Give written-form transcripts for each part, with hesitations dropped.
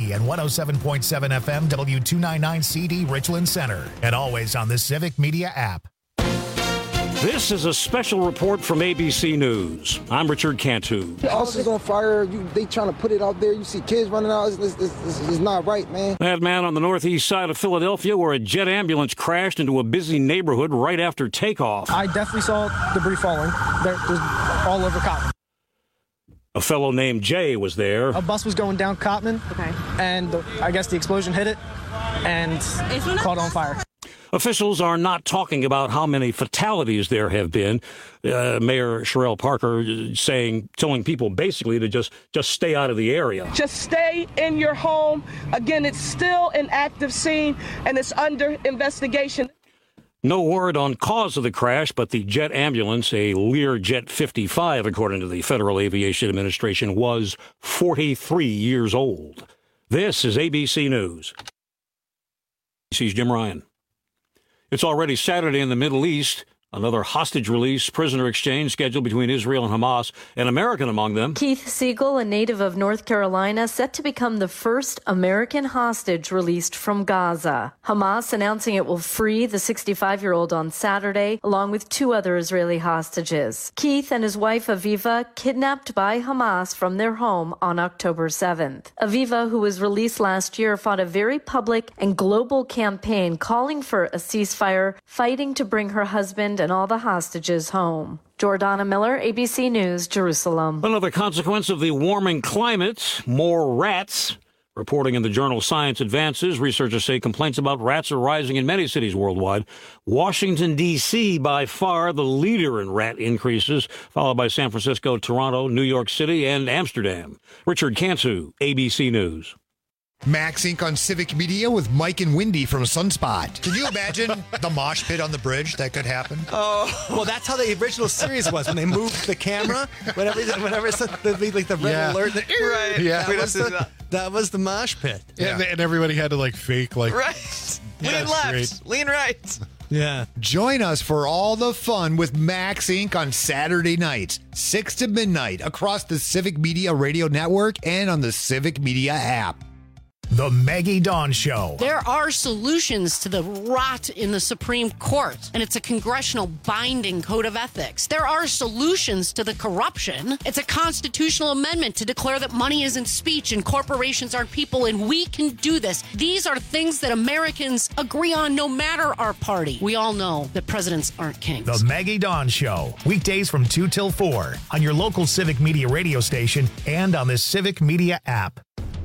Milwaukee and 107.7 FM W299CD Richland Center. And always on the Civic Media app. This is a special report from ABC News. I'm Richard Cantu. The officer's on fire. They trying to put it out there. You see kids running out. It's not right, man. That man on the northeast side of Philadelphia where a jet ambulance crashed into a busy neighborhood right after takeoff. I definitely saw debris falling. There's all over Cottman. A fellow named Jay was there. A bus was going down Cottman, and I guess the explosion hit it and caught on fire. Officials are not talking about how many fatalities there have been. Mayor Sherelle Parker telling people basically to just stay out of the area. Just stay in your home. Again, it's still an active scene and it's under investigation. No word on cause of the crash, but the jet ambulance, a Learjet 55, according to the Federal Aviation Administration, was 43 years old. This is ABC News. ABC's Jim Ryan. It's already Saturday in the Middle East. Another hostage release, prisoner exchange scheduled between Israel and Hamas, an American among them. Keith Siegel, a native of North Carolina, set to become the first American hostage released from Gaza. Hamas announcing it will free the 65-year-old on Saturday, along with 2 other Israeli hostages. Keith and his wife Aviva kidnapped by Hamas from their home on October 7th. Aviva, who was released last year, fought a very public and global campaign calling for a ceasefire, fighting to bring her husband and all the hostages home. Jordana Miller, ABC News, Jerusalem. Another consequence of the warming climate, more rats. Reporting in the journal Science Advances, researchers say complaints about rats are rising in many cities worldwide. Washington, D.C., by far the leader in rat increases, followed by San Francisco, Toronto, New York City, and Amsterdam. Richard Cantu, ABC News. Max Inc. on Civic Media with Mike and Wendy from Sunspot. Can you imagine the mosh pit on the bridge that could happen? Oh, well, that's how the original series was when they moved the camera. Whenever it's the red alert. Right. Yeah. That was the mosh pit. Yeah. And everybody had to fake right. Lean left, great. lean right. Yeah. Join us for all the fun with Max Inc. on Saturday nights, 6 to midnight, across the Civic Media Radio Network and on the Civic Media app. The Maggie Dawn Show. There are solutions to the rot in the Supreme Court, and it's a congressional binding code of ethics. There are solutions to the corruption. It's a constitutional amendment to declare that money isn't speech and corporations aren't people, and we can do this. These are things that Americans agree on no matter our party. We all know that presidents aren't kings. The Maggie Dawn Show. Weekdays from 2 till 4 on your local Civic Media radio station and on the Civic Media app.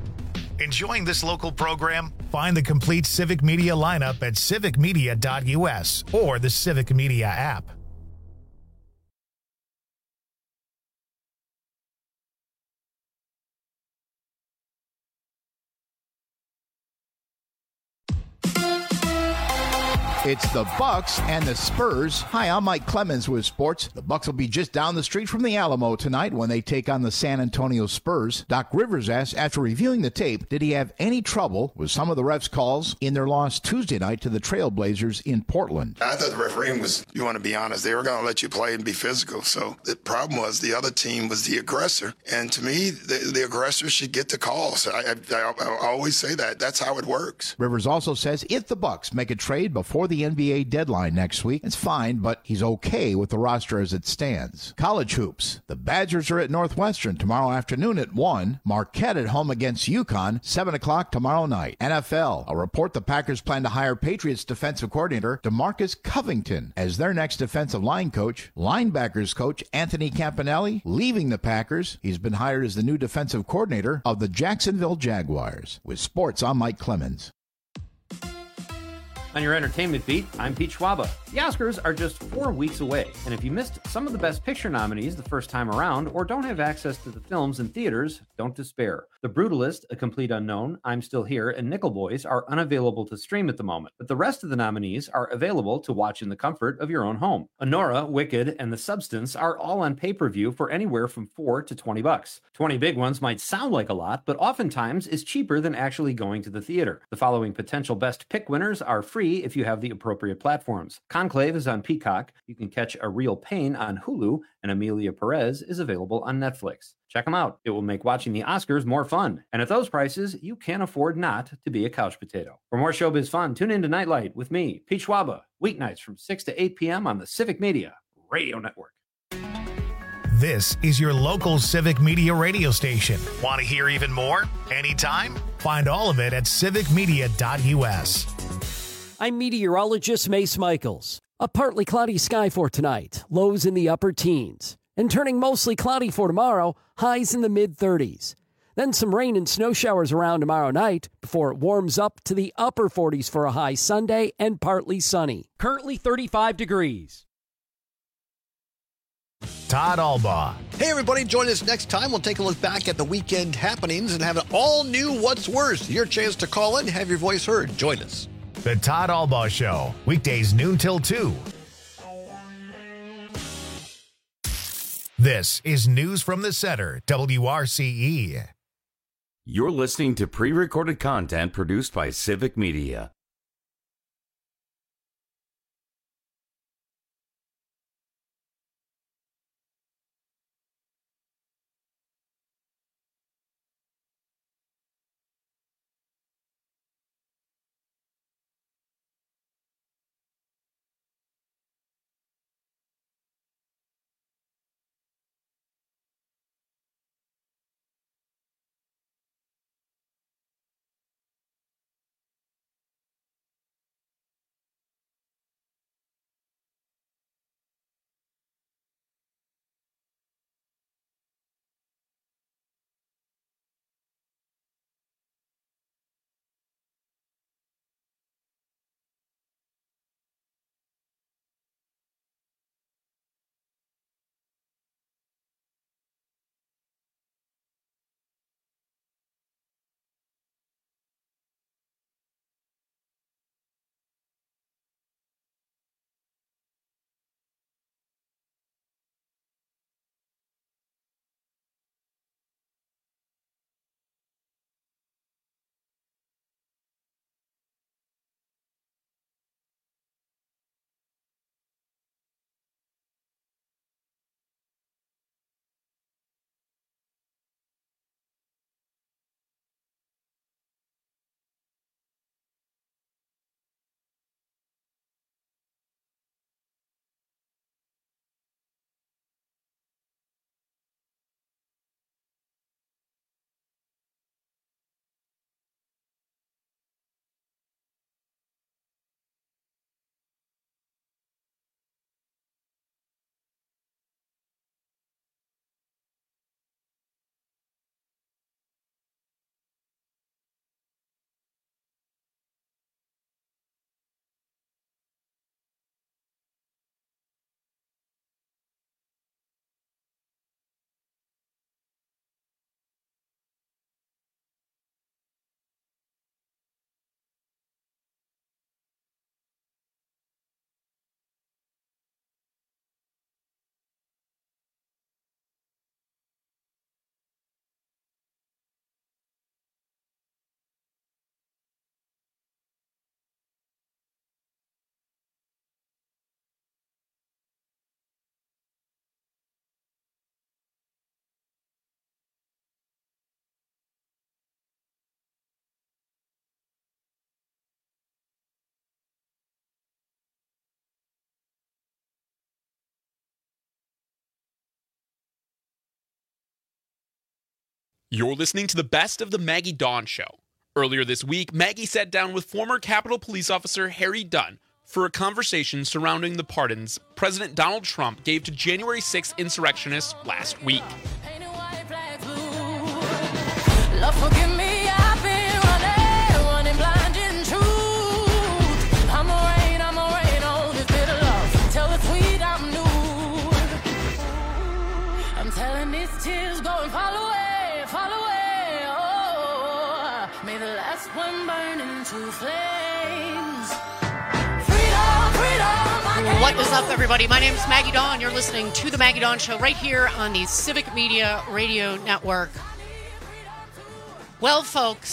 Enjoying this local program? Find the complete Civic Media lineup at civicmedia.us or the Civic Media app. It's the Bucks and the Spurs. Hi, I'm Mike Clemens with sports. The Bucks will be just down the street from the Alamo tonight when they take on the San Antonio Spurs. Doc Rivers asked, after reviewing the tape, did he have any trouble with some of the refs' calls in their loss Tuesday night to the Trailblazers in Portland? I thought the refereeing was, you want to be honest, they were going to let you play and be physical. So the problem was the other team was the aggressor. And to me, the aggressor should get the calls. I always say that. That's how it works. Rivers also says if the Bucks make a trade before the NBA deadline next week, it's fine, but he's okay with the roster as it stands. College hoops. The Badgers are at Northwestern tomorrow afternoon at 1. Marquette at home against UConn, 7 o'clock tomorrow night. NFL. A report the Packers plan to hire Patriots defensive coordinator DeMarcus Covington as their next defensive line coach. Linebackers coach Anthony Campanelli leaving the Packers. He's been hired as the new defensive coordinator of the Jacksonville Jaguars. With sports, I'm Mike Clemens. On your entertainment beat, I'm Pete Schwaba. The Oscars are just 4 weeks away, and if you missed some of the Best Picture nominees the first time around or don't have access to the films in theaters, don't despair. The Brutalist, A Complete Unknown, I'm Still Here, and Nickel Boys are unavailable to stream at the moment, but the rest of the nominees are available to watch in the comfort of your own home. Honora, Wicked, and The Substance are all on pay-per-view for anywhere from $4 to $20. 20 big ones might sound like a lot, but oftentimes is cheaper than actually going to the theater. The following potential Best Pick winners are free free if you have the appropriate platforms. Conclave is on Peacock. You can catch A Real Pain on Hulu, and Amelia Perez is available on Netflix. Check them out. It will make watching the Oscars more fun. And at those prices, you can't afford not to be a couch potato. For more showbiz fun, tune in to Nightlight with me, Pete Schwaba, weeknights from 6 to 8 p.m. on the Civic Media Radio Network. This is your local Civic Media radio station. Want to hear even more? Anytime? Find all of it at civicmedia.us. I'm meteorologist Mace Michaels. A partly cloudy sky for tonight, lows in the upper teens. And turning mostly cloudy for tomorrow, highs in the mid-30s. Then some rain and snow showers around tomorrow night before it warms up to the upper 40s for a high Sunday and partly sunny. Currently 35 degrees. Todd Albaugh. Hey, everybody, join us next time. We'll take a look back at the weekend happenings and have an all-new What's Worse. Your chance to call in, have your voice heard. Join us. The Todd Albaugh Show, weekdays noon till 2. This is News from the Center, WRCE. You're listening to pre-recorded content produced by Civic Media. You're listening to the best of the Maggie Dawn Show. Earlier this week, Maggie sat down with former Capitol Police Officer Harry Dunn for a conversation surrounding the pardons President Donald Trump gave to January 6th insurrectionists last week. Lord, forgive me, I've been running blind in truth. I'm a rain on this bitter love. Tell the sweet I'm new. I'm telling these tears go and fall away. Oh, may the last one burn into flames. What is up, everybody? My name is Maggie Dawn. You're listening to The Maggie Dawn Show right here on the Civic Media Radio Network. Well, folks,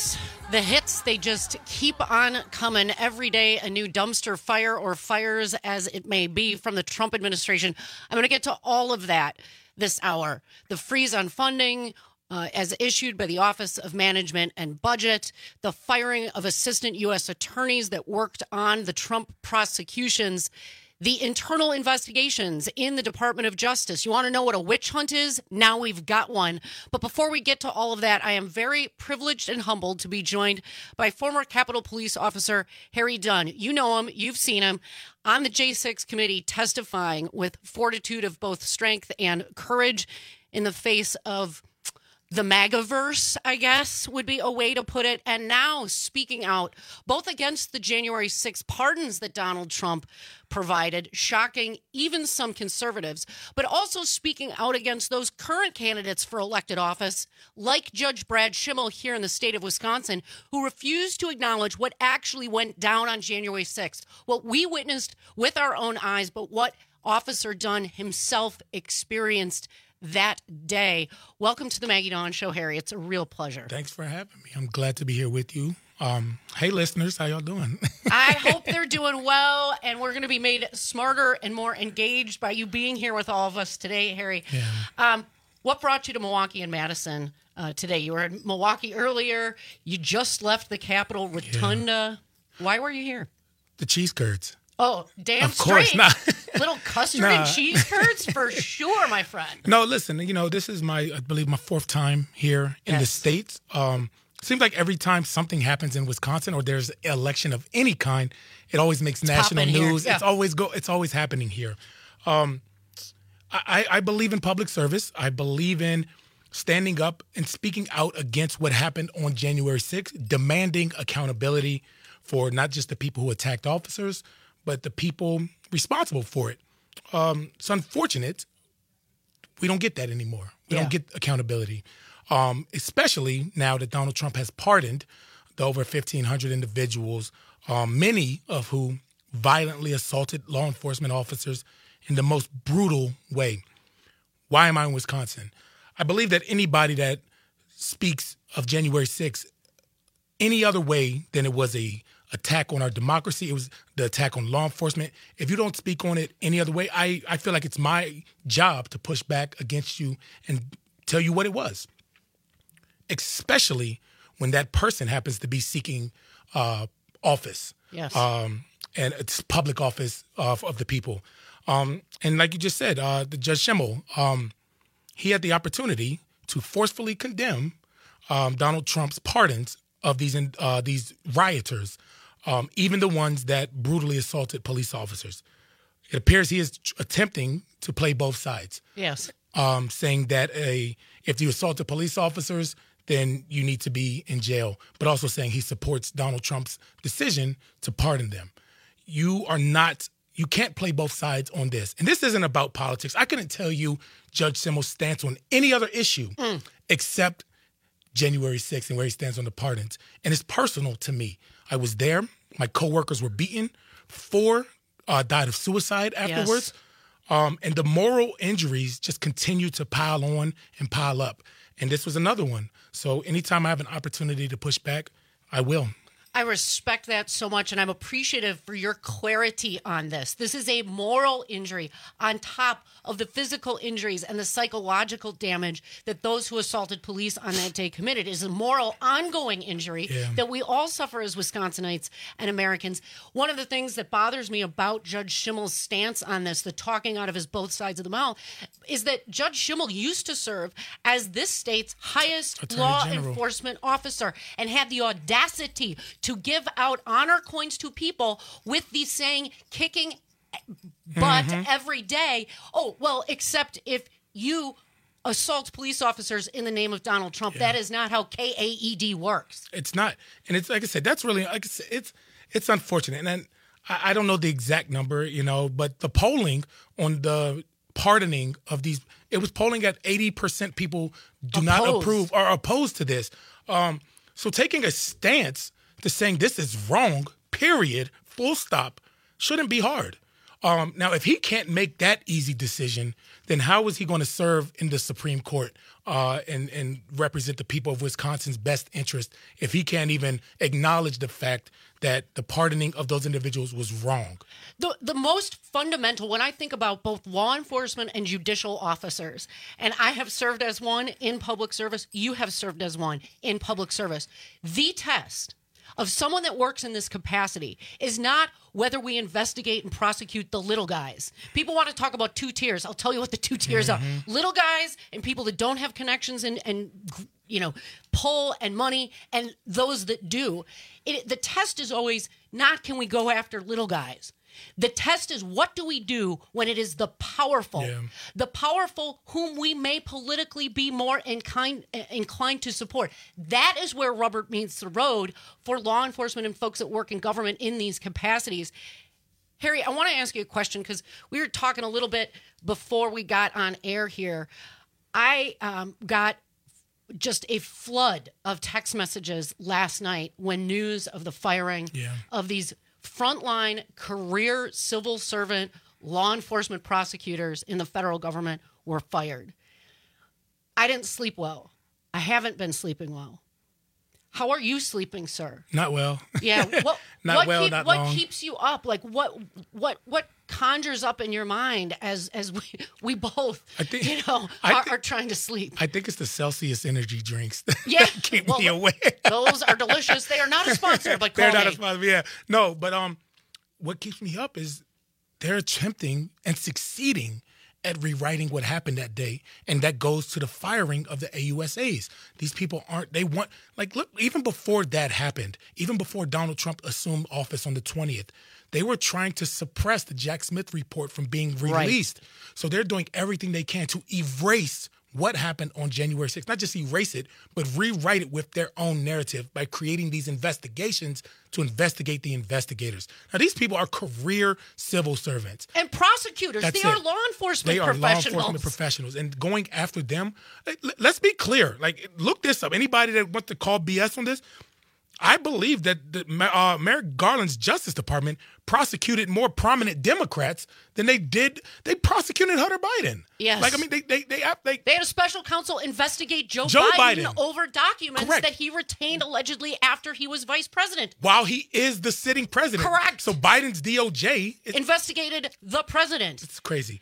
The hits, they just keep on coming every day. A new dumpster fire or fires, as it may be, from the Trump administration. I'm going to get to all of that this hour. The freeze on funding, as issued by the Office of Management and Budget, the firing of assistant U.S. attorneys that worked on the Trump prosecutions, the internal investigations in the Department of Justice. You want to know what a witch hunt is? Now we've got one. But before we get to all of that, I am very privileged and humbled to be joined by former Capitol Police Officer Harry Dunn. You know him. You've seen him on the J6 committee testifying with fortitude of both strength and courage in the face of the MAGAverse, I guess, would be a way to put it. And now speaking out both against the January 6 pardons that Donald Trump provided, shocking even some conservatives, but also speaking out against those current candidates for elected office, like Judge Brad Schimmel here in the state of Wisconsin, who refused to acknowledge what actually went down on January 6th, what we witnessed with our own eyes, but what Officer Dunn himself experienced that day. Welcome to the Maggie Dawn Show, Harry. It's a real pleasure. Thanks for having me. I'm glad to be here with you. Hey, listeners, how y'all doing? I hope they're doing well, and we're going to be made smarter and more engaged by you being here with all of us today, Harry. Yeah. What brought you to Milwaukee and Madison today? You were in Milwaukee earlier. You just left the Capitol Rotunda. Yeah. Why were you here? The cheese curds. Oh, damn of course straight. not. Little custard and cheese curds for sure, my friend. No, listen, this is I believe my fourth time here in the States. Seems like every time something happens in Wisconsin or there's an election of any kind, it always makes national news. Yeah. It's always happening here. I believe in public service. I believe in standing up and speaking out against what happened on January 6th, demanding accountability for not just the people who attacked officers, but the people responsible for it. It's unfortunate we don't get that anymore. We don't get accountability, especially now that Donald Trump has pardoned the over 1,500 individuals, many of whom violently assaulted law enforcement officers in the most brutal way. Why am I in Wisconsin? I believe that anybody that speaks of January 6th any other way than it was a attack on our democracy, it was the attack on law enforcement. If you don't speak on it any other way, I feel like it's my job to push back against you and tell you what it was, especially when that person happens to be seeking office. Yes. And it's public office of the people. And like you just said, the Judge Schimmel, he had the opportunity to forcefully condemn Donald Trump's pardons of these rioters, even the ones that brutally assaulted police officers. It appears he is attempting to play both sides. Yes. Saying that if you assaulted police officers, then you need to be in jail, but also saying he supports Donald Trump's decision to pardon them. You can't play both sides on this. And this isn't about politics. I couldn't tell you Judge Schimmel's stance on any other issue except January 6th and where he stands on the pardons. And it's personal to me. I was there. My coworkers were beaten. 4 died of suicide afterwards. Yes. And the moral injuries just continue to pile on and pile up. And this was another one. So anytime I have an opportunity to push back, I will. I respect that so much, and I'm appreciative for your clarity on this. This is a moral injury on top of the physical injuries and the psychological damage that those who assaulted police on that day committed. It is a moral, ongoing injury that we all suffer as Wisconsinites and Americans. One of the things that bothers me about Judge Schimmel's stance on this, the talking out of his both sides of the mouth, is that Judge Schimmel used to serve as this state's highest Attorney law General. enforcement officer and had the audacity to give out honor coins to people with the saying, kicking butt every day. Oh, well, except if you assault police officers in the name of Donald Trump. That is not how KAED works. It's not. And it's like I said, that's really, like I said, it's unfortunate. And then I don't know the exact number, but the polling on the pardoning of these, it was polling at 80% people do not approve or opposed to this. So taking a stance to saying this is wrong, period, full stop, shouldn't be hard. Now, if he can't make that easy decision, then how is he going to serve in the Supreme Court and represent the people of Wisconsin's best interest if he can't even acknowledge the fact that the pardoning of those individuals was wrong? The most fundamental, when I think about both law enforcement and judicial officers, and I have served as one in public service, you have served as one in public service, the test of someone that works in this capacity is not whether we investigate and prosecute the little guys. People want to talk about two tiers. I'll tell you what the two tiers are. Little guys and people that don't have connections and pull and money, and those that do. The test is always not can we go after little guys. The test is what do we do when it is the powerful whom we may politically be more inclined to support. That is where rubber meets the road for law enforcement and folks that work in government in these capacities. Harry, I want to ask you a question because we were talking a little bit before we got on air here. I got just a flood of text messages last night when news of the firing of these frontline career civil servant law enforcement prosecutors in the federal government were fired. I didn't sleep well. I haven't been sleeping well. How are you sleeping, sir? Not well. Yeah. Not long. What keeps you up? Like what conjures up in your mind as we both are trying to sleep? I think it's the Celsius energy drinks Yeah. that keep me awake. Those are delicious. They are not a sponsor, but they're not a sponsor. Yeah. No, but what keeps me up is they're attempting and succeeding at rewriting what happened that day, and that goes to the firing of the AUSAs. These people look, even before that happened, even before Donald Trump assumed office on the 20th, they were trying to suppress the Jack Smith report from being released. Right. So they're doing everything they can to erase what happened on January 6th. Not just erase it, but rewrite it with their own narrative by creating these investigations to investigate the investigators. Now, these people are career civil servants. And prosecutors. They are law enforcement professionals. They are law enforcement professionals. And going after them, let's be clear. Look this up. Anybody that wants to call BS on this, I believe that Merrick Garland's Justice Department prosecuted more prominent Democrats than they prosecuted Hunter Biden. Yes. They had a special counsel investigate Joe Biden over documents that he retained allegedly after he was vice president. While he is the sitting president. Correct. So Biden's DOJ investigated the president. It's crazy.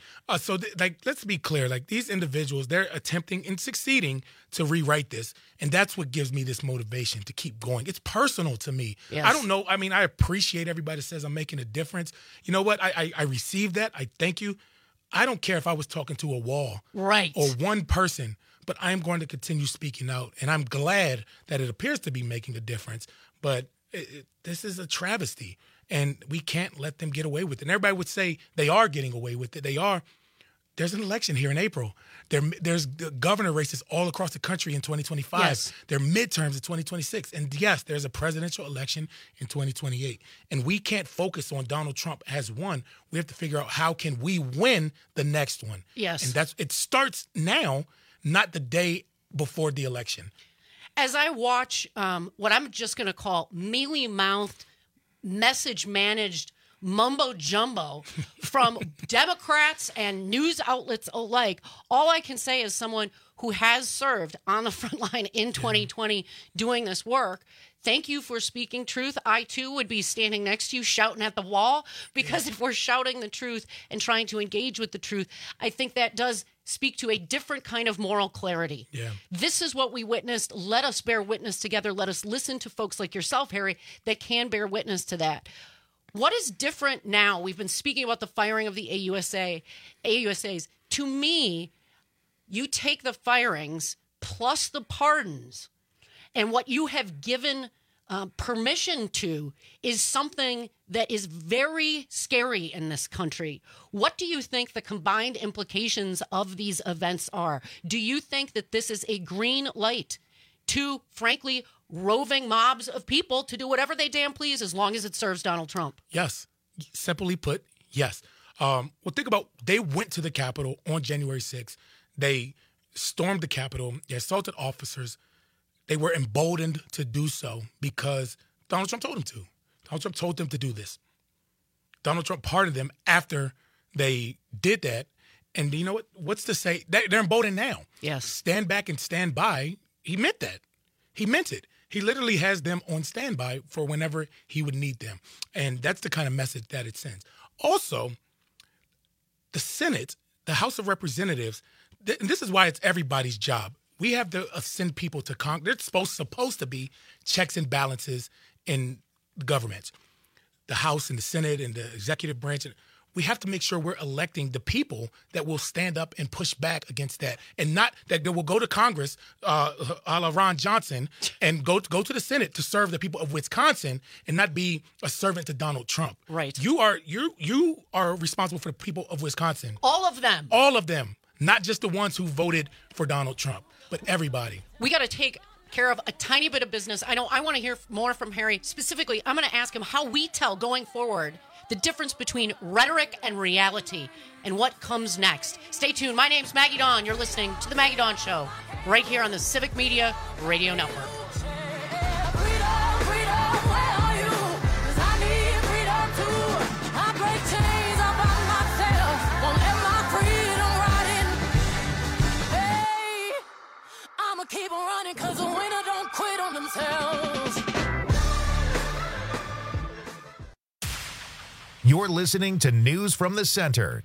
Let's be clear. These individuals, they're attempting and succeeding to rewrite this. And that's what gives me this motivation to keep going. It's personal to me. Yes. I don't know. I mean, I appreciate everybody that says I'm making a difference. You know what? I received that. I thank you. I don't care if I was talking to a wall. Right. Or one person, but I'm going to continue speaking out. And I'm glad that it appears to be making a difference. But this is a travesty. And we can't let them get away with it. And everybody would say they are getting away with it. They are. There's an election here in April. There's governor races all across the country in 2025. Yes. There are midterms in 2026. And yes, there's a presidential election in 2028. And we can't focus on Donald Trump as won. We have to figure out how can we win the next one. Yes. And it starts now, not the day before the election. As I watch what I'm just going to call mealy-mouthed, message-managed mumbo jumbo from Democrats and news outlets alike, all I can say as someone who has served on the front line in 2020 doing this work, thank you for speaking truth. I, too, would be standing next to you shouting at the wall, because if we're shouting the truth and trying to engage with the truth, I think that does speak to a different kind of moral clarity. Yeah. This is what we witnessed. Let us bear witness together. Let us listen to folks like yourself, Harry, that can bear witness to that. What is different now? We've been speaking about the firing of the AUSAs. To me, you take the firings plus the pardons, and what you have given permission to is something that is very scary in this country. What do you think the combined implications of these events are? Do you think that this is a green light to, frankly, roving mobs of people to do whatever they damn please as long as it serves Donald Trump? Yes. Simply put, yes. Well, think about, they went to the Capitol on January 6th. They stormed the Capitol. They assaulted officers. They were emboldened to do so because Donald Trump told them to. Donald Trump told them to do this. Donald Trump pardoned them after they did that. And you know what? What's to say? They're emboldened now. Yes. Stand back and stand by. He meant that. He meant it. He literally has them on standby for whenever he would need them. And that's the kind of message that it sends. Also, the Senate, the House of Representatives, and this is why it's everybody's job. We have to send people to Congress. There's supposed to be checks and balances in government. The House and the Senate and the executive branch. We have to make sure we're electing the people that will stand up and push back against that, and not that they will go to Congress, a la Ron Johnson, and go to the Senate to serve the people of Wisconsin and not be a servant to Donald Trump. Right. You are responsible for the people of Wisconsin. All of them. All of them. Not just the ones who voted for Donald Trump, but everybody. We got to take care of a tiny bit of business. I want to hear more from Harry. Specifically, I'm going to ask him how we tell going forward the difference between rhetoric and reality and what comes next. Stay tuned. My name's Maggie Dawn. You're listening to The Maggie Dawn Show right here on the Civic Media Radio Network. Keep on running, cause the winner don't quit on themselves. You're listening to News from the Center,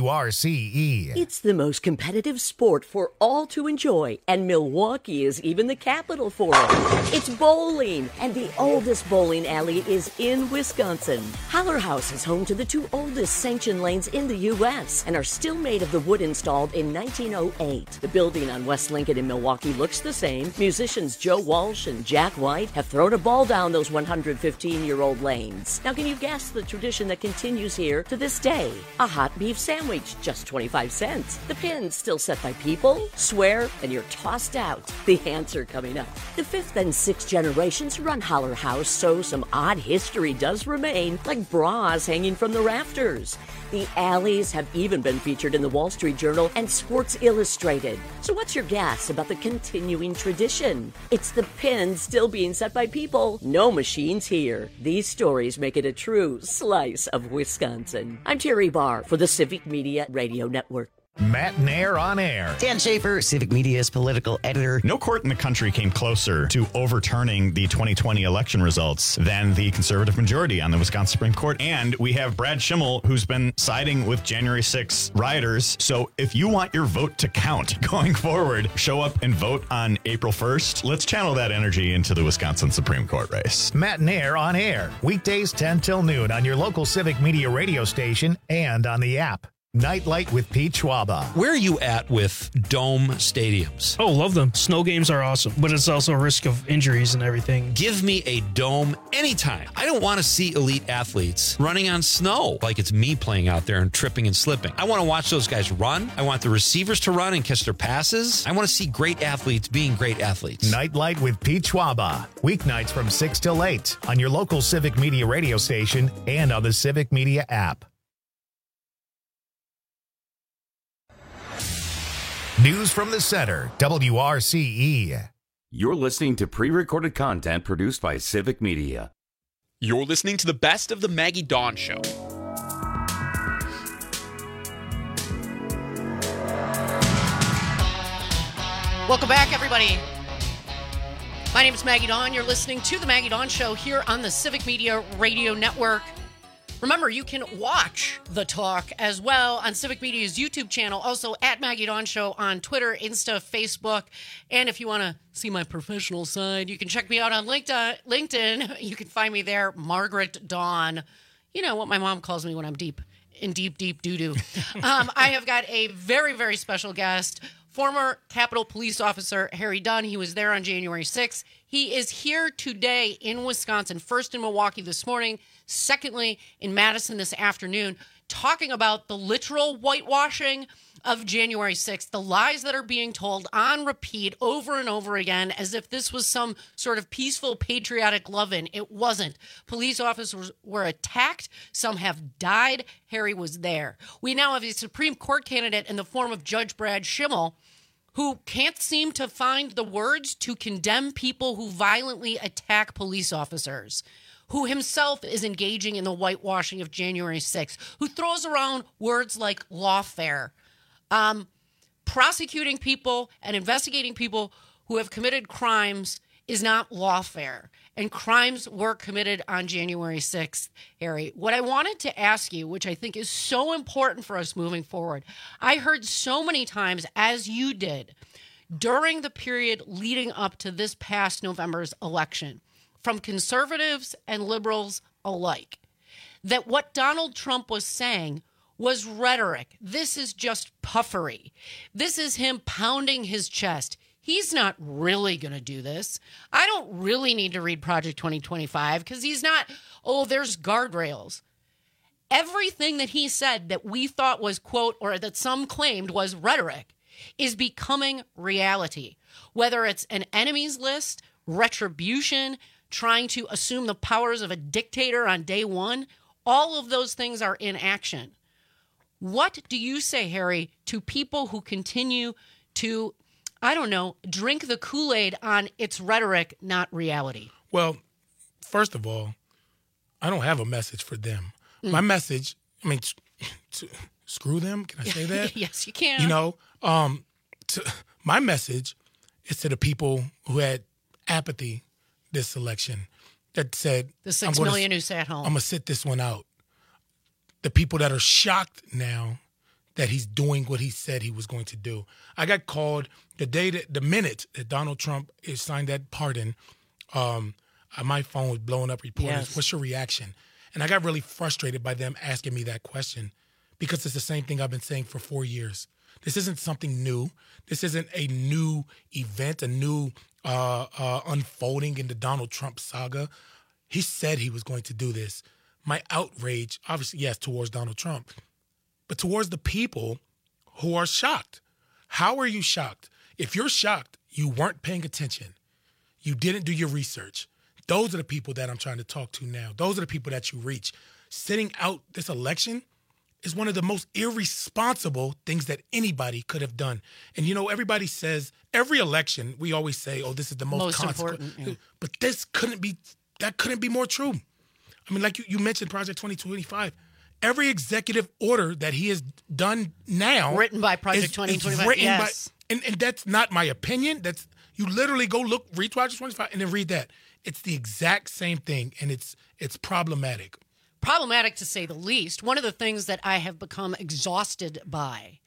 WRCE. It's the most competitive sport for all to enjoy, and Milwaukee is even the capital for it. It's bowling, and the oldest bowling alley is in Wisconsin. Holler House is home to the two oldest sanctioned lanes in the U.S. and are still made of the wood installed in 1908. The building on West Lincoln in Milwaukee looks the same. Musicians Joe Walsh and Jack White have thrown a ball down those 115-year-old lanes. Now, can you guess the tradition that continues here to this day? A hot beef sandwich, just 25 cents. The pins still set by people. Swear, and you're tossed out. The answer coming up. The fifth and sixth generations run Holler House, so some odd history does remain, like bras hanging from the rafters. The alleys have even been featured in the Wall Street Journal and Sports Illustrated. So what's your guess about the continuing tradition? It's the pins still being set by people. No machines here. These stories make it a true slice of Wisconsin. I'm Terry Barr for the Civic Media Radio Network. Matt Nair on air. Dan Schaefer, Civic Media's political editor. No court in the country came closer to overturning the 2020 election results than the conservative majority on the Wisconsin Supreme Court. And we have Brad Schimmel, who's been siding with January 6 rioters. So if you want your vote to count going forward, show up and vote on April 1st. Let's channel that energy into the Wisconsin Supreme Court race. Matt Nair on air. Weekdays 10 till noon on your local Civic Media radio station and on the app. Nightlight with Pete Schwaba. Where are you at with dome stadiums? Oh, love them. Snow games are awesome, but it's also a risk of injuries and everything. Give me a dome anytime. I don't want to see elite athletes running on snow like it's me playing out there and tripping and slipping. I want to watch those guys run. I want the receivers to run and catch their passes. I want to see great athletes being great athletes. Nightlight with Pete Schwaba. Weeknights from 6 till 8 on your local Civic Media radio station and on the Civic Media app. News from the Center, WRCE. You're listening to pre-recorded content produced by Civic Media. You're listening to the best of the Maggie Dawn Show. Welcome back, everybody. My name is Maggie Dawn. You're listening to the Maggie Dawn Show here on the Civic Media Radio Network. Remember, you can watch the talk as well on Civic Media's YouTube channel, also at Maggie Dawn Show on Twitter, Insta, Facebook. And if you want to see my professional side, you can check me out on LinkedIn. You can find me there, Margaret Dawn. You know what my mom calls me when I'm deep doo-doo. I have got a very, very special guest, former Capitol Police Officer Harry Dunn. He was there on January 6th. He is here today in Wisconsin, first in Milwaukee this morning, secondly in Madison this afternoon, talking about the literal whitewashing of January 6th, the lies that are being told on repeat over and over again as if this was some sort of peaceful, patriotic love-in. It wasn't. Police officers were attacked. Some have died. Harry was there. We now have a Supreme Court candidate in the form of Judge Brad Schimmel, who can't seem to find the words to condemn people who violently attack police officers, who himself is engaging in the whitewashing of January 6th, who throws around words like lawfare, prosecuting people and investigating people who have committed crimes is not lawfare. And crimes were committed on January 6th, Harry. What I wanted to ask you, which I think is so important for us moving forward, I heard so many times, as you did, during the period leading up to this past November's election, from conservatives and liberals alike, that what Donald Trump was saying was rhetoric. This is just puffery. This is him pounding his chest. He's not really going to do this. I don't really need to read Project 2025 because he's not, there's guardrails. Everything that he said that we thought was, quote, or that some claimed was rhetoric is becoming reality. Whether it's an enemies list, retribution, trying to assume the powers of a dictator on day one, all of those things are in action. What do you say, Harry, to people who continue to, drink the Kool-Aid on its rhetoric, not reality? Well, first of all, I don't have a message for them. My message, screw them. Can I say that? Yes, you can. My message is to the people who had apathy this election, that said, the 6 million who sat home. I'm going to sit this one out. The people that are shocked now that he's doing what he said he was going to do. I got called the minute that Donald Trump signed that pardon, my phone was blowing up reporters. Yes. What's your reaction? And I got really frustrated by them asking me that question because it's the same thing I've been saying for 4 years. This isn't something new. This isn't a new event, a new unfolding in the Donald Trump saga. He said he was going to do this. My outrage, obviously, yes, towards Donald Trump, but towards the people who are shocked. How are you shocked? If you're shocked, you weren't paying attention. You didn't do your research. Those are the people that I'm trying to talk to now. Those are the people that you reach. Sitting out this election is one of the most irresponsible things that anybody could have done. And, everybody says, every election, we always say, this is the most important. Yeah. But that couldn't be more true. I mean, like you mentioned Project 2025. Every executive order that he has done now written by Project 2025. Yes. And that's not my opinion. That's you literally go read Project 2025 and then read that. It's the exact same thing, and it's problematic. Problematic to say the least. One of the things that I have become exhausted by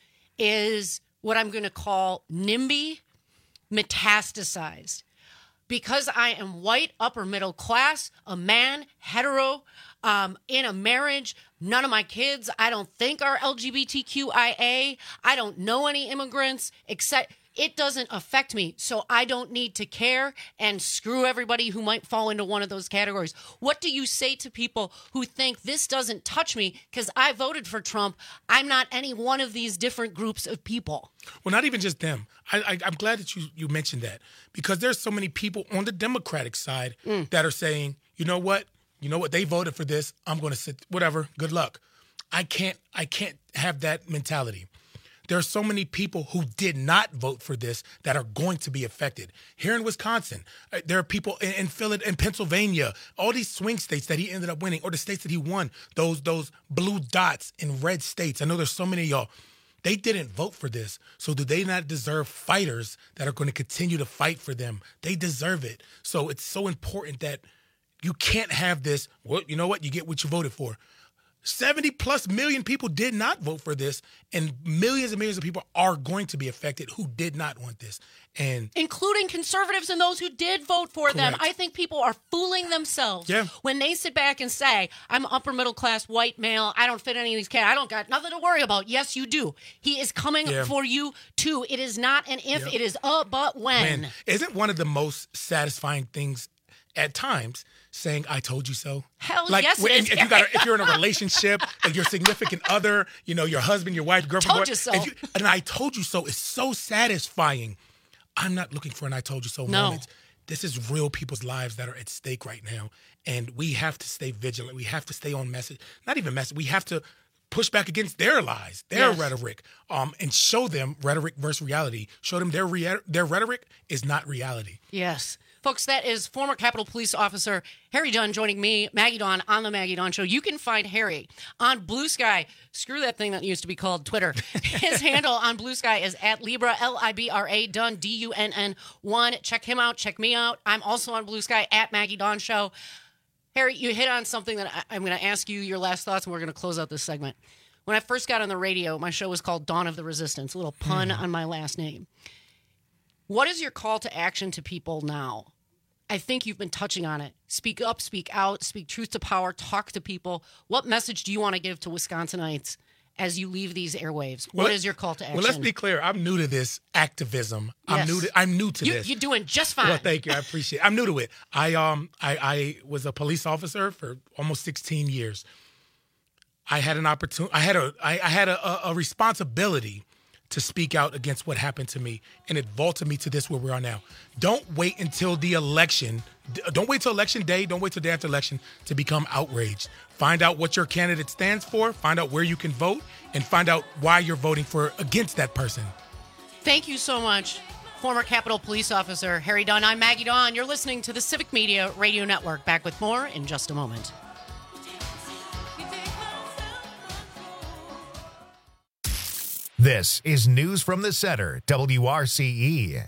is what I'm going to call NIMBY metastasized. Because I am white, upper middle class, a man, hetero, in a marriage, none of my kids, I don't think are LGBTQIA. I don't know any immigrants, except it doesn't affect me, so I don't need to care, and screw everybody who might fall into one of those categories. What do you say to people who think this doesn't touch me because I voted for Trump? I'm not any one of these different groups of people. Well, not even just them. I'm glad that you mentioned that, because there's so many people on the Democratic side that are saying, you know what, they voted for this. I'm going to sit, whatever, good luck. I can't have that mentality. There are so many people who did not vote for this that are going to be affected. Here in Wisconsin, there are people in Pennsylvania, all these swing states that he ended up winning, or the states that he won, those blue dots in red states. I know there's so many of y'all. They didn't vote for this. So do they not deserve fighters that are going to continue to fight for them? They deserve it. So it's so important that you can't have this, well, you know what? You get what you voted for. 70+ million people did not vote for this, and millions of people are going to be affected who did not want this. And including conservatives and those who did vote for them. I think people are fooling themselves when they sit back and say, I'm upper middle class, white male, I don't fit any of these categories, I don't got nothing to worry about. Yes, you do. He is coming for you too. It is not an if, it is a but when. Isn't one of the most satisfying things at times saying, I told you so? Hell yes, it is. If you're in a relationship, like your significant other, your husband, your wife, girlfriend, told you so. And I told you so is so satisfying. I'm not looking for an I told you so moment. This is real people's lives that are at stake right now. And we have to stay vigilant. We have to stay on message. Not even message. We have to push back against their lies, their rhetoric, and show them rhetoric versus reality. Show them their rhetoric is not reality. Yes. Folks, that is former Capitol Police Officer Harry Dunn joining me, Maggie Dawn, on the Maggie Dawn Show. You can find Harry on Blue Sky. Screw that thing that used to be called Twitter. His handle on Blue Sky is at Libra, Libra, Dunn, Dunn1. Check him out. Check me out. I'm also on Blue Sky at Maggie Dawn Show. Harry, you hit on something that I'm going to ask you your last thoughts, and we're going to close out this segment. When I first got on the radio, my show was called Dawn of the Resistance, a little pun on my last name. What is your call to action to people now? I think you've been touching on it. Speak up, speak out, speak truth to power, talk to people. What message do you want to give to Wisconsinites as you leave these airwaves? What is your call to action? Well, let's be clear. I'm new to this activism. Yes. I'm new to this. You're doing just fine. Well, thank you. I appreciate it. I'm new to it. I was a police officer for almost 16 years. I had an opportunity. I had a responsibility to speak out against what happened to me, and it vaulted me to this where we are now. Don't wait until the election. Don't wait till election day. Don't wait till day after election to become outraged. Find out what your candidate stands for. Find out where you can vote, and find out why you're voting against that person. Thank you so much, former Capitol Police Officer Harry Dunn. I'm Maggie Dawn. You're listening to the Civic Media Radio Network. Back with more in just a moment. This is News from the Center, WRCE.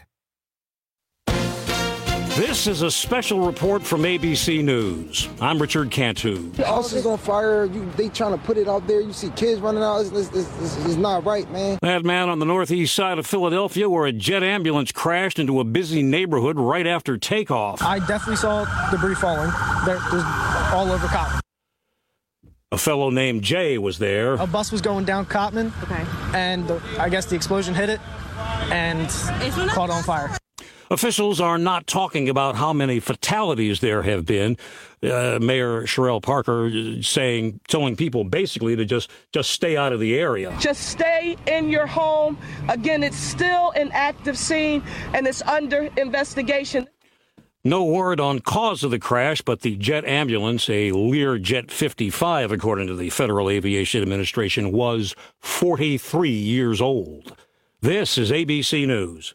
This is a special report from ABC News. I'm Richard Cantu. The officers on fire. They trying to put it out there. You see kids running out. It's not right, man. That man on the northeast side of Philadelphia where a jet ambulance crashed into a busy neighborhood right after takeoff. I definitely saw debris falling. There's all over Cotman. A fellow named Jay was there. A bus was going down Cotman, and I guess the explosion hit it and caught on fire. Officials are not talking about how many fatalities there have been. Mayor Sherelle Parker telling people basically to just stay out of the area. Just stay in your home. Again, it's still an active scene and it's under investigation. No word on cause of the crash, but the jet ambulance, a Lear Jet 55, according to the Federal Aviation Administration, was 43 years old. This is ABC News.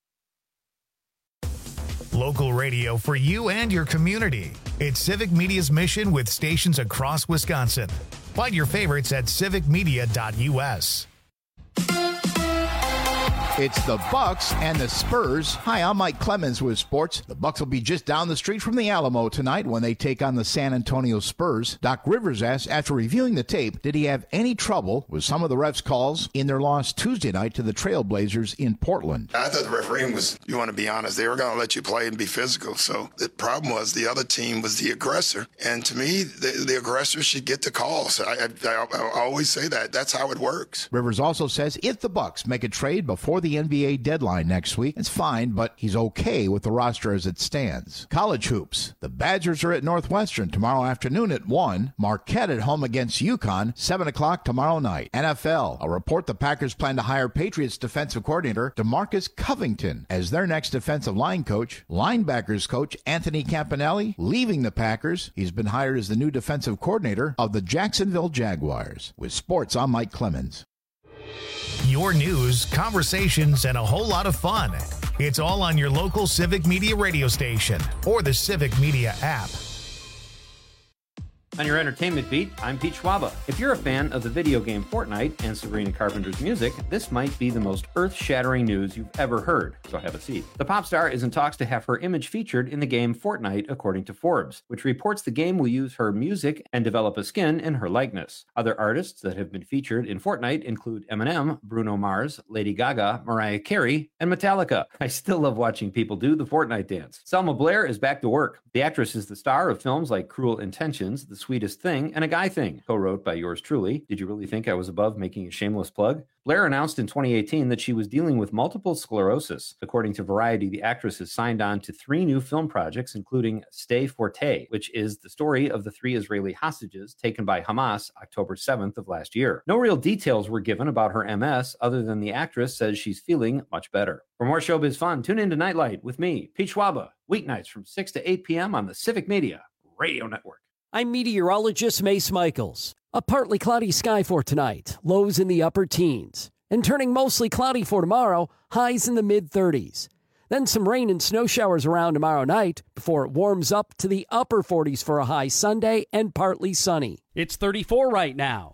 Local radio for you and your community. It's Civic Media's mission with stations across Wisconsin. Find your favorites at civicmedia.us. It's the Bucks and the Spurs. Hi, I'm Mike Clemens with sports. The Bucks will be just down the street from the Alamo tonight when they take on the San Antonio Spurs. Doc Rivers asked, after reviewing the tape, did he have any trouble with some of the refs' calls in their loss Tuesday night to the Trailblazers in Portland? I thought the refereeing was, you want to be honest, they were going to let you play and be physical. So the problem was the other team was the aggressor. And to me, the aggressor should get the calls. I always say that. That's how it works. Rivers also says if the Bucks make a trade before the NBA deadline next week, it's fine, but he's okay with the roster as it stands. College hoops. The Badgers are at Northwestern tomorrow afternoon at 1. Marquette at home against UConn, 7 o'clock tomorrow night. NFL. A report the Packers plan to hire Patriots defensive coordinator DeMarcus Covington as their next defensive line coach. Linebackers coach Anthony Campanelli leaving the Packers. He's been hired as the new defensive coordinator of the Jacksonville Jaguars. With sports, I'm Mike Clemens. Your news, conversations, and a whole lot of fun. It's all on your local Civic Media radio station or the Civic Media app. On your entertainment beat, I'm Pete Schwaba. If you're a fan of the video game Fortnite and Sabrina Carpenter's music, this might be the most earth-shattering news you've ever heard, so have a seat. The pop star is in talks to have her image featured in the game Fortnite, according to Forbes, which reports the game will use her music and develop a skin in her likeness. Other artists that have been featured in Fortnite include Eminem, Bruno Mars, Lady Gaga, Mariah Carey, and Metallica. I still love watching people do the Fortnite dance. Selma Blair is back to work. The actress is the star of films like Cruel Intentions, The Sweetest Thing, and A Guy Thing, co-wrote by yours truly. Did you really think I was above making a shameless plug? Blair announced in 2018 that she was dealing with multiple sclerosis. According to Variety, the actress has signed on to 3 new film projects, including Stay Forte, which is the story of the 3 Israeli hostages taken by Hamas October 7th of last year. No real details were given about her MS, other than the actress says she's feeling much better. For more showbiz fun, tune in to Nightlight with me, Pete Schwaba, weeknights from 6 to 8 p.m. on the Civic Media Radio Network. I'm meteorologist Mace Michaels. A partly cloudy sky for tonight, lows in the upper teens. And turning mostly cloudy for tomorrow, highs in the mid-30s. Then some rain and snow showers around tomorrow night before it warms up to the upper 40s for a high Sunday and partly sunny. It's 34 right now.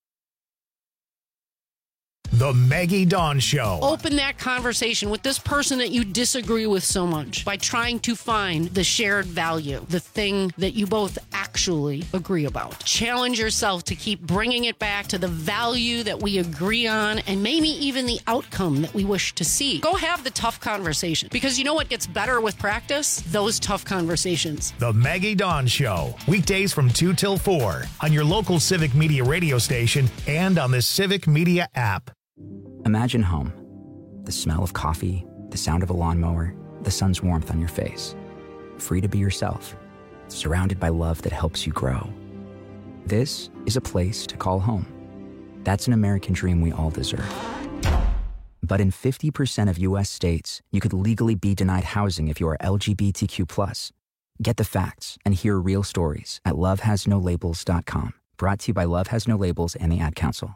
The Maggie Dawn Show. Open that conversation with this person that you disagree with so much by trying to find the shared value, the thing that you both actually agree about. Challenge yourself to keep bringing it back to the value that we agree on and maybe even the outcome that we wish to see. Go have the tough conversation, because you know what gets better with practice? Those tough conversations. The Maggie Dawn Show. Weekdays from 2 till 4 on your local Civic Media radio station and on the Civic Media app. Imagine home. The smell of coffee, the sound of a lawnmower, the sun's warmth on your face. Free to be yourself, surrounded by love that helps you grow. This is a place to call home. That's an American dream we all deserve. But in 50% of U.S. states, you could legally be denied housing if you are LGBTQ+. Get the facts and hear real stories at lovehasnolabels.com. Brought to you by Love Has No Labels and the Ad Council.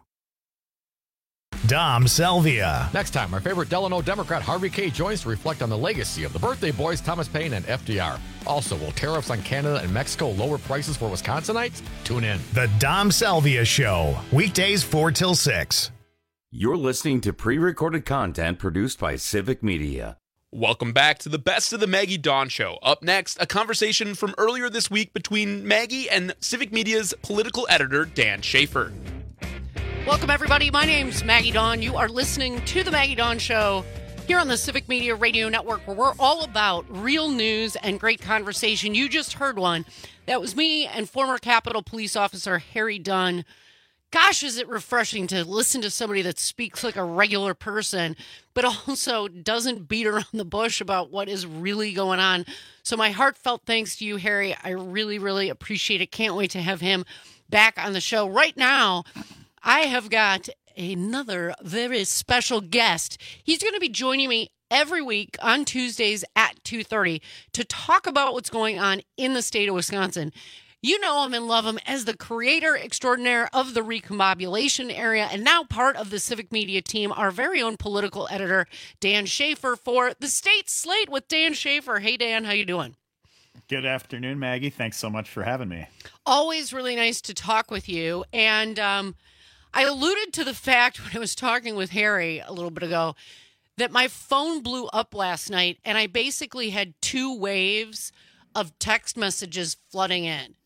Dom Salvia. Next time, our favorite Delano Democrat Harvey K. joins to reflect on the legacy of the birthday boys Thomas Paine and FDR. Also, will tariffs on Canada and Mexico lower prices for Wisconsinites? Tune in. The Dom Salvia Show. Weekdays 4 till 6. You're listening to pre-recorded content produced by Civic Media. Welcome back to the Best of the Maggie Dawn Show. Up next, a conversation from earlier this week between Maggie and Civic Media's political editor, Dan Schaefer. Welcome, everybody. My name's Maggie Dawn. You are listening to The Maggie Dawn Show here on the Civic Media Radio Network, where we're all about real news and great conversation. You just heard one. That was me and former Capitol Police Officer Harry Dunn. Gosh, is it refreshing to listen to somebody that speaks like a regular person, but also doesn't beat around the bush about what is really going on. So my heartfelt thanks to you, Harry. I really, really appreciate it. Can't wait to have him back on the show. Right now, I have got another very special guest. He's going to be joining me every week on Tuesdays at 2:30 to talk about what's going on in the state of Wisconsin. You know him and love him as the creator extraordinaire of the Recombobulation area and now part of the Civic Media team, our very own political editor, Dan Schaefer, for The State Slate with Dan Schaefer. Hey, Dan, how you doing? Good afternoon, Maggie. Thanks so much for having me. Always really nice to talk with you. And I alluded to the fact when I was talking with Harry a little bit ago that my phone blew up last night and I basically had two waves of text messages flooding in.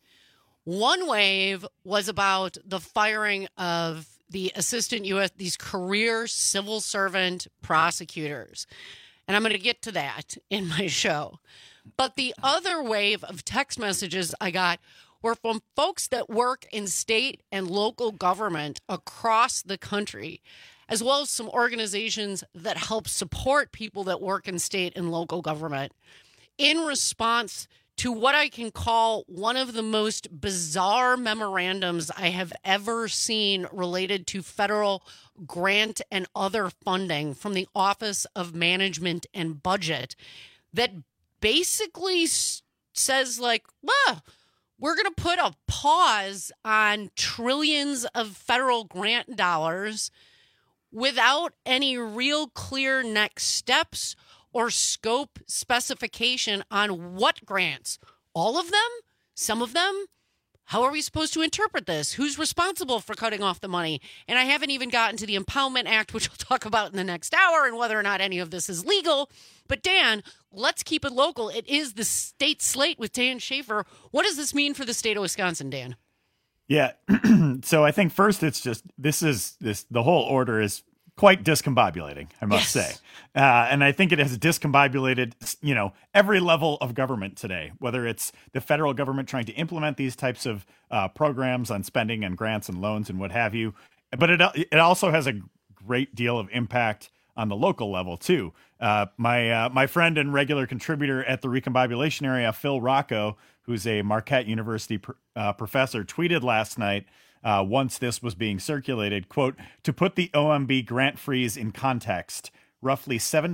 One wave was about the firing of the assistant U.S., these career civil servant prosecutors. And I'm going to get to that in my show. But the other wave of text messages I got were from folks that work in state and local government across the country, as well as some organizations that help support people that work in state and local government, in response to what I can call one of the most bizarre memorandums I have ever seen related to federal grant and other funding from the Office of Management and Budget that basically says, like, well, we're going to put a pause on trillions of federal grant dollars without any real clear next steps or scope specification on what grants. All of them? Some of them? How are we supposed to interpret this? Who's responsible for cutting off the money? And I haven't even gotten to the Impoundment Act, which we'll talk about in the next hour, and whether or not any of this is legal. But Dan, let's keep it local. It is the State Slate with Dan Schaefer. What does this mean for the state of Wisconsin, Dan? Yeah. So I think first it's just, the whole order is quite discombobulating, I must say. And I think it has discombobulated, every level of government today, whether it's the federal government trying to implement these types of programs on spending and grants and loans and what have you. But it also has a great deal of impact on the local level, too. My friend and regular contributor at the Recombobulation area, Phil Rocco, who's a Marquette University professor, tweeted last night, once this was being circulated, quote, to put the OMB grant freeze in context, roughly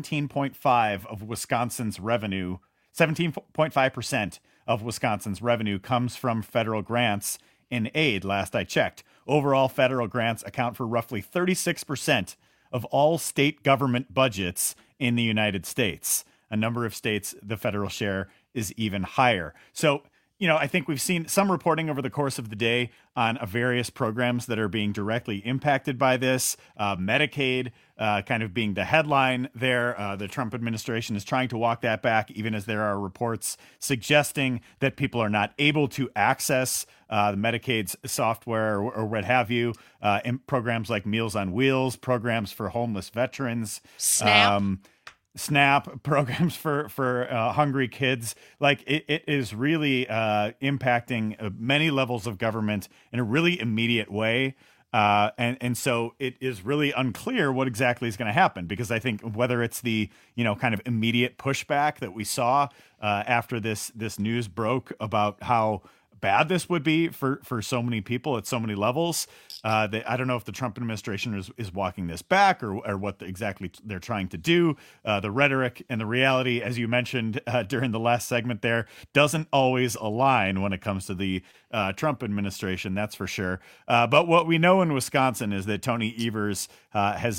17.5% of Wisconsin's revenue comes from federal grants, in aid, last I checked. Overall, federal grants account for roughly 36% of all state government budgets in the United States. A number of states, the federal share is even higher. So, I think we've seen some reporting over the course of the day on various programs that are being directly impacted by this. Medicaid kind of being the headline there. The Trump administration is trying to walk that back, even as there are reports suggesting that people are not able to access the Medicaid's software or what have you. In programs like Meals on Wheels, programs for homeless veterans. SNAP programs for hungry kids. Like it is really impacting many levels of government in a really immediate way. And so it is really unclear what exactly is going to happen, because I think whether it's the, kind of immediate pushback that we saw after this news broke about how bad this would be for so many people at so many levels. I don't know if the Trump administration is walking this back or what exactly they're trying to do. The rhetoric and the reality, as you mentioned during the last segment there, doesn't always align when it comes to the Trump administration, that's for sure. But what we know in Wisconsin is that Tony Evers has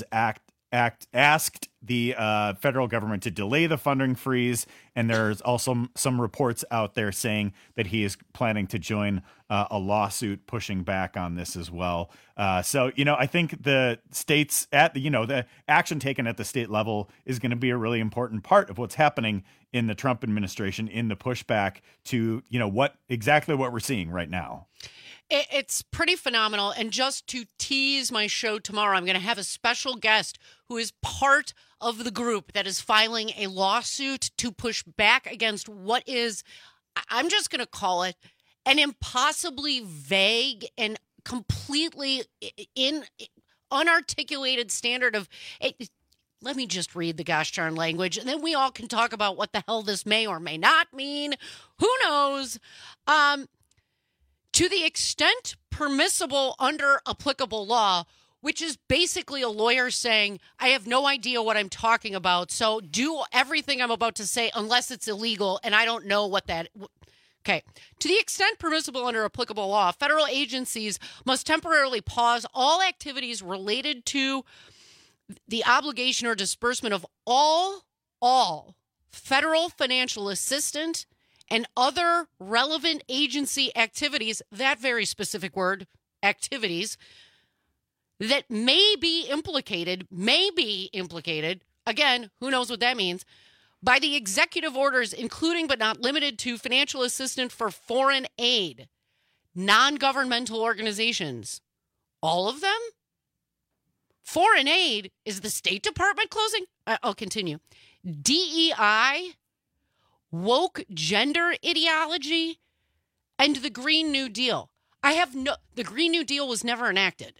asked the federal government to delay the funding freeze, and there's also some reports out there saying that he is planning to join a lawsuit pushing back on this as well. So I think the states the action taken at the state level is going to be a really important part of what's happening in the Trump administration in the pushback to what we're seeing right now. It's pretty phenomenal. And just to tease my show tomorrow, I'm going to have a special guest who is part of the group that is filing a lawsuit to push back against what is, I'm just going to call it, an impossibly vague and completely unarticulated standard of, let me just read the gosh darn language, and then we all can talk about what the hell this may or may not mean. Who knows? To the extent permissible under applicable law, which is basically a lawyer saying, I have no idea what I'm talking about, so do everything I'm about to say unless it's illegal, and I don't know what that... Okay. To the extent permissible under applicable law, federal agencies must temporarily pause all activities related to the obligation or disbursement of all federal financial assistance and other relevant agency activities, that very specific word, activities, that may be implicated, again, who knows what that means, by the executive orders, including but not limited to financial assistance for foreign aid, non-governmental organizations. All of them? Foreign aid is the State Department closing? I'll continue. DEI, woke gender ideology, and the Green New Deal. The Green New Deal was never enacted.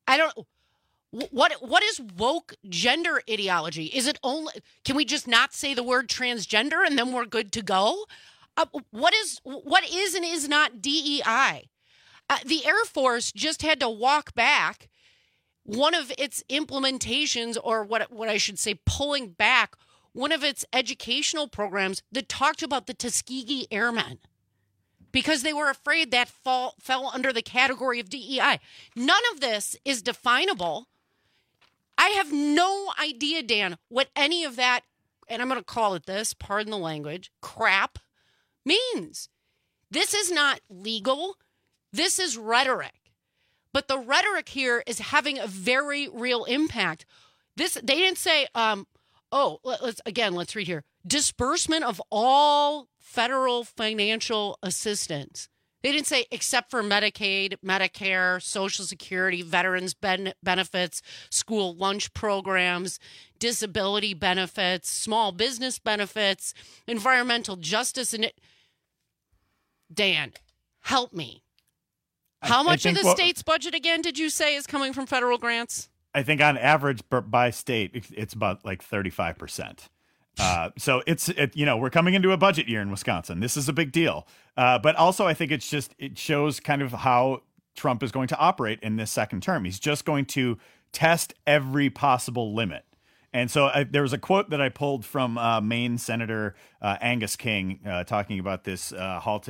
What is woke gender ideology? Is it only, can we just not say the word transgender and then we're good to go? What is and is not DEI? The Air Force just had to walk back one of its implementations, or what I should say, pulling back one of its educational programs that talked about the Tuskegee Airmen, because they were afraid that fell under the category of DEI. None of this is definable. I have no idea, Dan, what any of that, and I'm going to call it this, pardon the language, crap means. This is not legal. This is rhetoric. But the rhetoric here is having a very real impact. They didn't say, let's read here. Disbursement of all federal financial assistance. They didn't say except for Medicaid, Medicare, Social Security, veterans benefits, school lunch programs, disability benefits, small business benefits, environmental justice. And Dan, help me. How much of the state's budget, again, did you say is coming from federal grants? I think on average by state, it's about like 35%. So we're coming into a budget year in Wisconsin. This is a big deal. But also I think it shows kind of how Trump is going to operate in this second term. He's just going to test every possible limit. And so there was a quote that I pulled from Maine Senator Angus King talking about this halting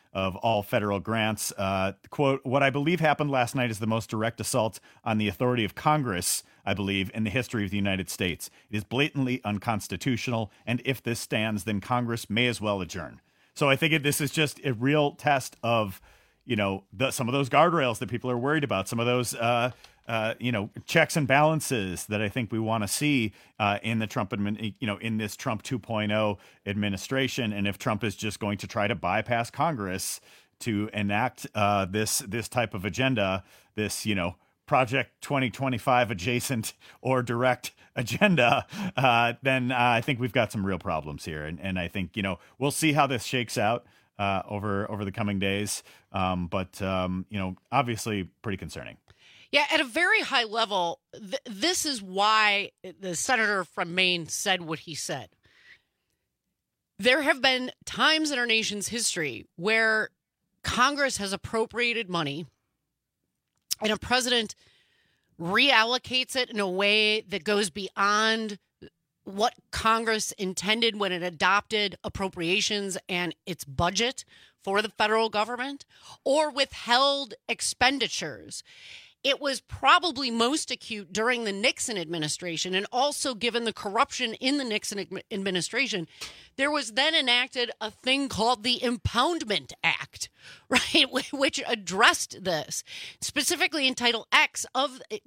of all federal grants. Quote, what I believe happened last night is the most direct assault on the authority of Congress, I believe, in the history of the United States. It is blatantly unconstitutional, and if this stands, then Congress may as well adjourn. So I think this is just a real test of, some of those guardrails that people are worried about, some of those, checks and balances that I think we want to see in the Trump, in this Trump 2.0 administration. And if Trump is just going to try to bypass Congress to enact this type of agenda, this, Project 2025 adjacent or direct agenda, then I think we've got some real problems here. And I think, we'll see how this shakes out over the coming days. But obviously pretty concerning. Yeah, at a very high level, this is why the senator from Maine said what he said. There have been times in our nation's history where Congress has appropriated money and a president reallocates it in a way that goes beyond what Congress intended when it adopted appropriations and its budget for the federal government, or withheld expenditures. It was probably most acute during the Nixon administration, and also given the corruption in the Nixon administration, there was then enacted a thing called the Impoundment Act, right, which addressed this. Specifically in Title 10 of the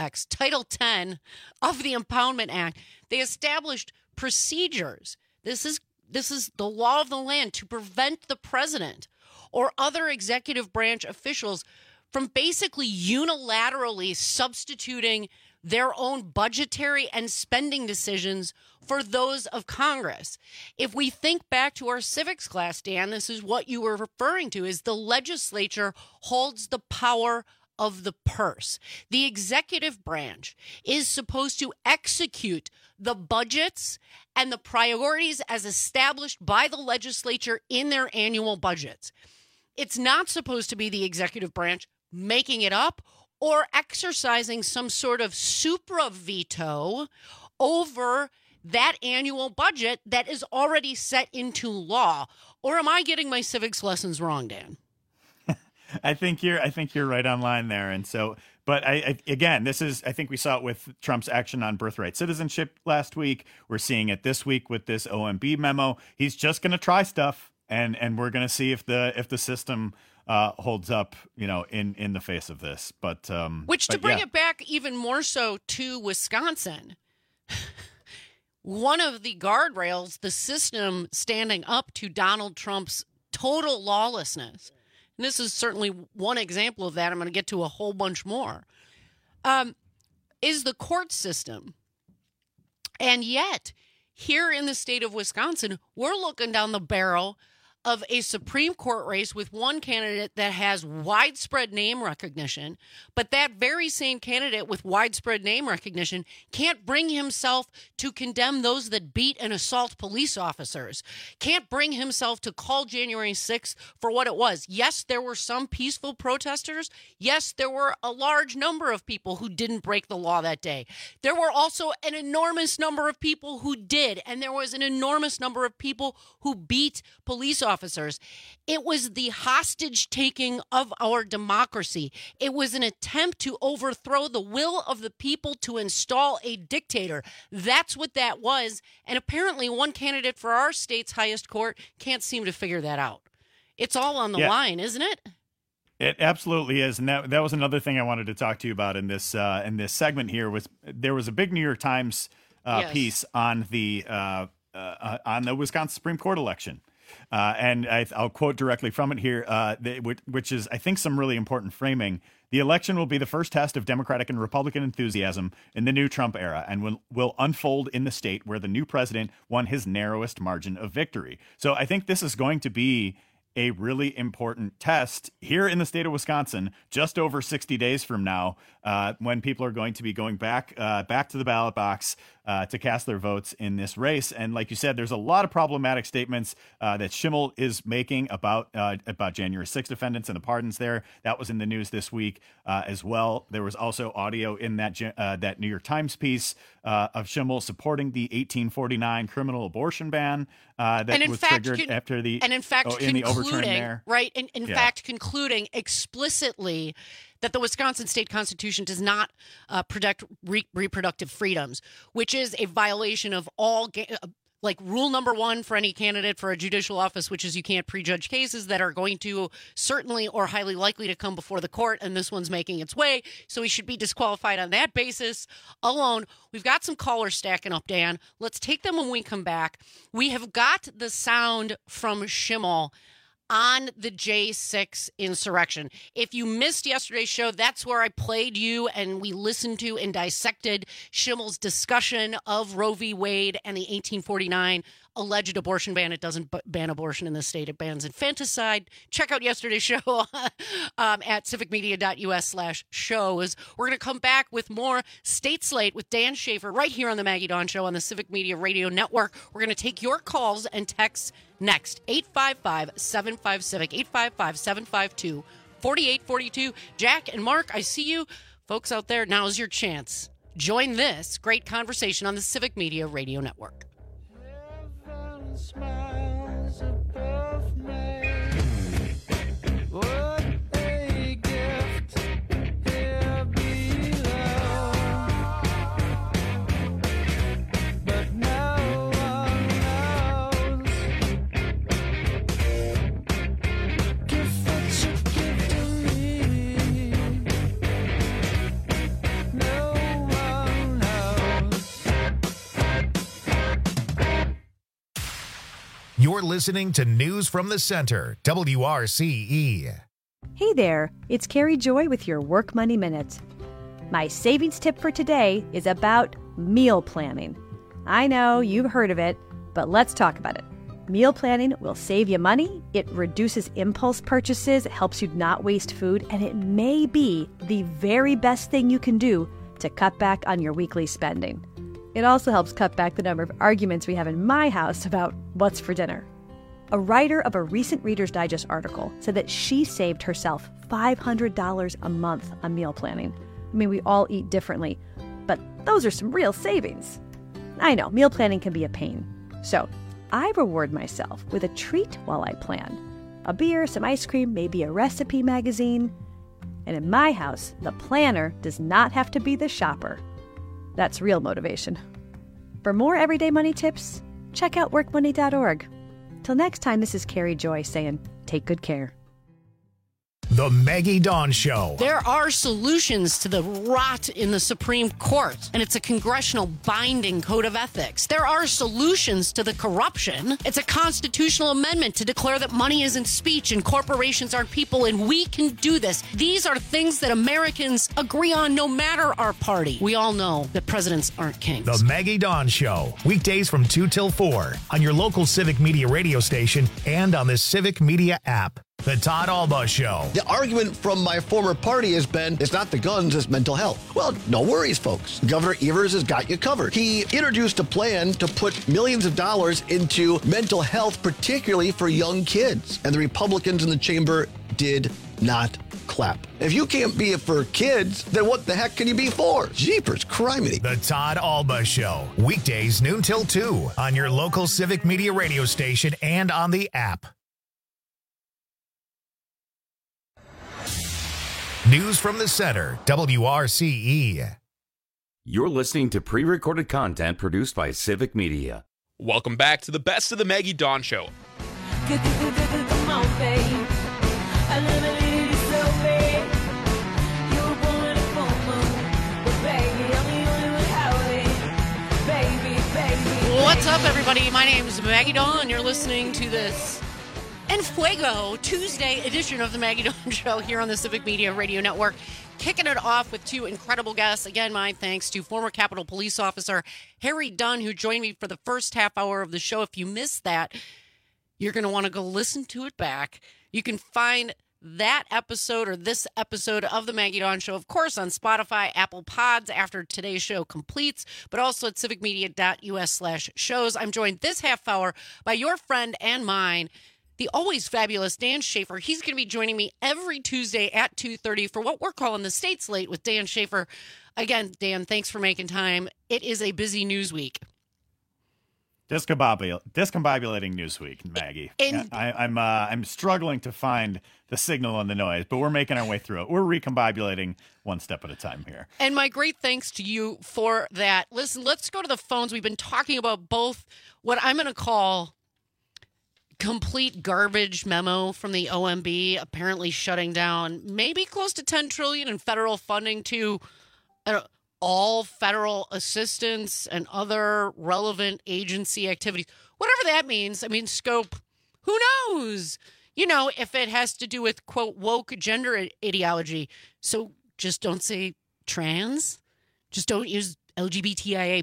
Impoundment Act, they established procedures. This is the law of the land to prevent the president or other executive branch officials from basically unilaterally substituting their own budgetary and spending decisions for those of Congress. If we think back to our civics class, Dan, this is what you were referring to, is the legislature holds the power of the purse. The executive branch is supposed to execute the budgets and the priorities as established by the legislature in their annual budgets. It's not supposed to be the executive branch making it up or exercising some sort of supra veto over that annual budget that is already set into law. Or am I getting my civics lessons wrong, Dan? I think you're right on line there. And so, but I think we saw it with Trump's action on birthright citizenship last week. We're seeing it this week with this OMB memo. He's just going to try stuff, and we're going to see if the system holds up, in the face of this. But to bring it back even more so to Wisconsin, one of the guardrails, the system standing up to Donald Trump's total lawlessness, and this is certainly one example of that, I'm going to get to a whole bunch more, is the court system. And yet, here in the state of Wisconsin, we're looking down the barrel of a Supreme Court race with one candidate that has widespread name recognition, but that very same candidate with widespread name recognition can't bring himself to condemn those that beat and assault police officers, can't bring himself to call January 6th for what it was. Yes, there were some peaceful protesters. Yes, there were a large number of people who didn't break the law that day. There were also an enormous number of people who did, and there was an enormous number of people who beat police officers. It was the hostage taking of our democracy. It was an attempt to overthrow the will of the people to install a dictator. That's what that was. And apparently one candidate for our state's highest court can't seem to figure that out. It's all on the line, isn't it? It absolutely is. And that was another thing I wanted to talk to you about in this segment here. There was a big New York Times piece on the Wisconsin Supreme Court election. And I'll quote directly from it here, which is, I think, some really important framing. The election will be the first test of Democratic and Republican enthusiasm in the new Trump era and will unfold in the state where the new president won his narrowest margin of victory. So I think this is going to be a really important test here in the state of Wisconsin, just over 60 days from now, when people are going to be going back to the ballot box to cast their votes in this race. And like you said, there's a lot of problematic statements that Schimmel is making about January 6th defendants and the pardons there. That was in the news this week as well. There was also audio in that New York Times piece of Schimmel supporting the 1849 criminal abortion ban that was triggered after the and in fact in the overturn there. Right? In fact, concluding explicitly that the Wisconsin state constitution does not protect reproductive freedoms, which is a violation of all like rule number 1 for any candidate for a judicial office, which is you can't prejudge cases that are going to certainly or highly likely to come before the court. And this one's making its way. So he should be disqualified on that basis alone. We've got some callers stacking up, Dan. Let's take them when we come back. We have got the sound from Schimmel on the J6 insurrection. If you missed yesterday's show, that's where I played you and we listened to and dissected Schimmel's discussion of Roe v. Wade and the 1849 alleged abortion ban. It doesn't ban abortion in this state. It bans infanticide. Check out yesterday's show at civicmedia.us/shows. We're going to come back with more State Slate with Dan Schaefer right here on the Maggie Dawn Show on the Civic Media Radio Network. We're going to take your calls and texts next. 855-75-CIVIC, 855-752-4842. Jack and Mark, I see you. Folks out there, now's your chance. Join this great conversation on the Civic Media Radio Network. Smiles above me. What a gift here below. But no one knows. Gift that you give to me. No one knows. You're listening to News from the Center, WRCE. Hey there, it's Carrie Joy with your Work Money Minute. My savings tip for today is about meal planning. I know you've heard of it, but let's talk about it. Meal planning will save you money, it reduces impulse purchases, it helps you not waste food, and it may be the very best thing you can do to cut back on your weekly spending. It also helps cut back the number of arguments we have in my house about what's for dinner. A writer of a recent Reader's Digest article said that she saved herself $500 a month on meal planning. I mean, we all eat differently, but those are some real savings. I know, meal planning can be a pain. So I reward myself with a treat while I plan. A beer, some ice cream, maybe a recipe magazine. And in my house, the planner does not have to be the shopper. That's real motivation. For more everyday money tips, check out workmoney.org. Till next time, this is Carrie Joy saying, take good care. The Maggie Dawn Show. There are solutions to the rot in the Supreme Court, and it's a congressional binding code of ethics. There are solutions to the corruption. It's a constitutional amendment to declare that money isn't speech and corporations aren't people, and we can do this. These are things that Americans agree on no matter our party. We all know that presidents aren't kings. The Maggie Dawn Show. Weekdays from 2 till 4 on your local Civic Media radio station and on the Civic Media app. The Todd Alba Show. The argument from my former party has been, it's not the guns, it's mental health. Well, no worries, folks. Governor Evers has got you covered. He introduced a plan to put millions of dollars into mental health, particularly for young kids. And the Republicans in the chamber did not clap. If you can't be it for kids, then what the heck can you be for? Jeepers, criminy. The Todd Alba Show. Weekdays noon till 2 on your local Civic Media radio station and on the app. News from the Center, WRCE. You're listening to pre-recorded content produced by Civic Media. Welcome back to the best of the Maggie Dawn Show. Come on, babe. I love it so bad. You're born a full moon, but baby, I'm the only one howling. Baby. What's up, everybody? My name is Maggie Dawn. You're listening to this En Fuego Tuesday edition of the Maggie Dawn Show here on the Civic Media Radio Network. Kicking it off with two incredible guests. Again, my thanks to former Capitol Police Officer Harry Dunn, who joined me for the first half hour of the show. If you missed that, you're going to want to go listen to it back. You can find that episode or this episode of the Maggie Dawn Show, of course, on Spotify, Apple Pods after today's show completes, but also at civicmedia.us/shows. I'm joined this half hour by your friend and mine, the always fabulous Dan Schaefer. He's going to be joining me every Tuesday at 2:30 for what we're calling the State Slate with Dan Schaefer. Again, Dan, thanks for making time. It is a busy news week. Discombobulating Newsweek, Maggie. I'm struggling to find the signal and the noise, but we're making our way through it. We're recombobulating one step at a time here. And my great thanks to you for that. Listen, let's go to the phones. We've been talking about both what I'm going to call complete garbage memo from the OMB, apparently shutting down maybe close to $10 trillion in federal funding to all federal assistance and other relevant agency activities. Whatever that means. I mean, scope, who knows? You know, if it has to do with, quote, woke gender ideology. So just don't say trans. Just don't use LGBTIA+.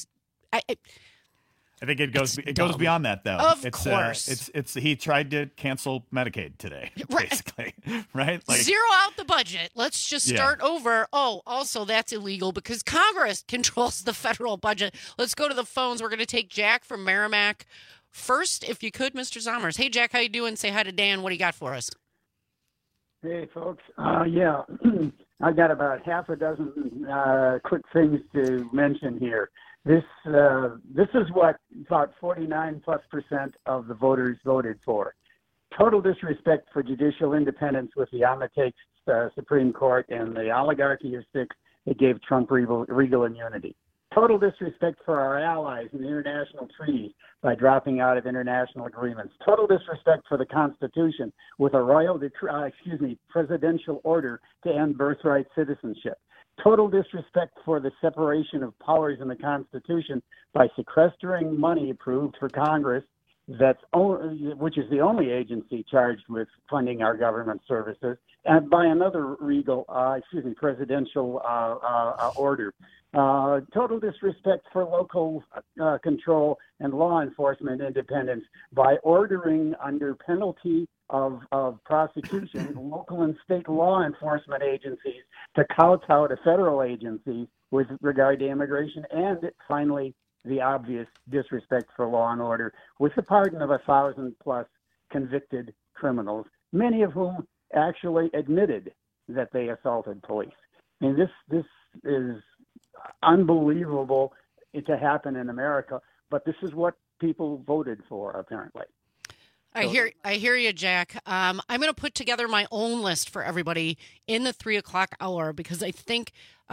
I think it goes beyond that, though. Of course. He tried to cancel Medicaid today, basically, right? Like, zero out the budget. Let's just start over. Oh, also, that's illegal because Congress controls the federal budget. Let's go to the phones. We're going to take Jack from Merrimack first, if you could, Mr. Zommers. Hey, Jack, how you doing? Say hi to Dan. What do you got for us? Hey, folks. I got about half a dozen quick things to mention here. This is what about 49+% of the voters voted for. Total disrespect for judicial independence with the on-the-takes Supreme Court and the oligarchy of six that gave Trump regal immunity. Total disrespect for our allies in international treaties by dropping out of international agreements. Total disrespect for the Constitution with a presidential order to end birthright citizenship. Total disrespect for the separation of powers in the Constitution by sequestering money approved for Congress, which is the only agency charged with funding our government services, and by another presidential order. Total disrespect for local control and law enforcement independence by ordering under penalty of prosecution local and state law enforcement agencies to kowtow to federal agencies with regard to immigration, and finally the obvious disrespect for law and order with the pardon of 1,000+ convicted criminals, many of whom actually admitted that they assaulted police. I mean, this is unbelievable to happen in America, but this is what people voted for, apparently. I hear you, Jack. I'm going to put together my own list for everybody in the 3 o'clock hour because I think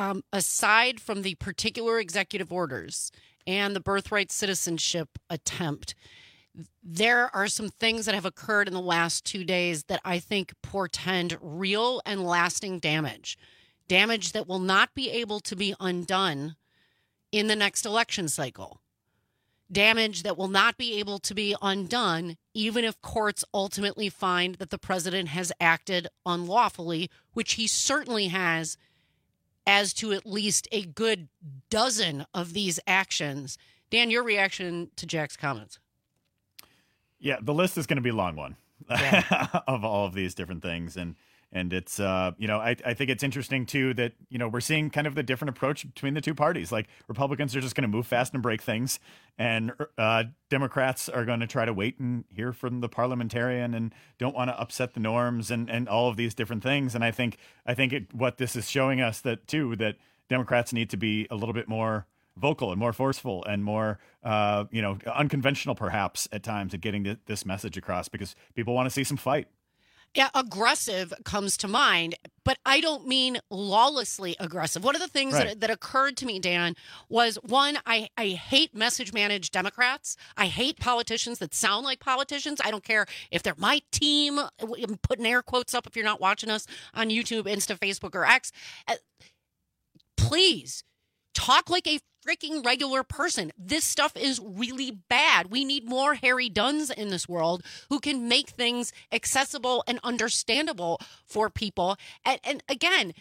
aside from the particular executive orders and the birthright citizenship attempt, there are some things that have occurred in the last 2 days that I think portend real and lasting damage that will not be able to be undone in the next election cycle. Damage that will not be able to be undone even if courts ultimately find that the president has acted unlawfully, which he certainly has as to at least a good dozen of these actions. Dan, your reaction to Jack's comments? Yeah, the list is going to be a long one of all of these different things. And it's, I think it's interesting, too, that, we're seeing kind of the different approach between the two parties. Like, Republicans are just going to move fast and break things, and Democrats are going to try to wait and hear from the parliamentarian and don't want to upset the norms and all of these different things. And I think what this is showing us that Democrats need to be a little bit more vocal and more forceful and more, unconventional, perhaps, at times, at getting this message across, because people want to see some fight. Yeah, aggressive comes to mind, but I don't mean lawlessly aggressive. One of the things that occurred to me, Dan, was one, I hate message-managed Democrats. I hate politicians that sound like politicians. I don't care if they're my team. I'm putting air quotes up if you're not watching us on YouTube, Insta, Facebook, or X. Please, talk like a freaking regular person. This stuff is really bad. We need more Harry Dunns in this world who can make things accessible and understandable for people. And again,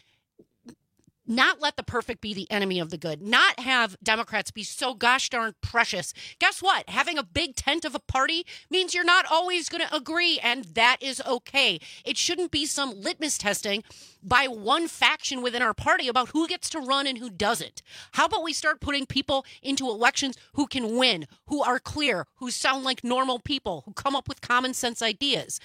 not let the perfect be the enemy of the good. Not have Democrats be so gosh darn precious. Guess what? Having a big tent of a party means you're not always going to agree, and that is okay. It shouldn't be some litmus testing by one faction within our party about who gets to run and who doesn't. How about we start putting people into elections who can win, who are clear, who sound like normal people, who come up with common sense ideas.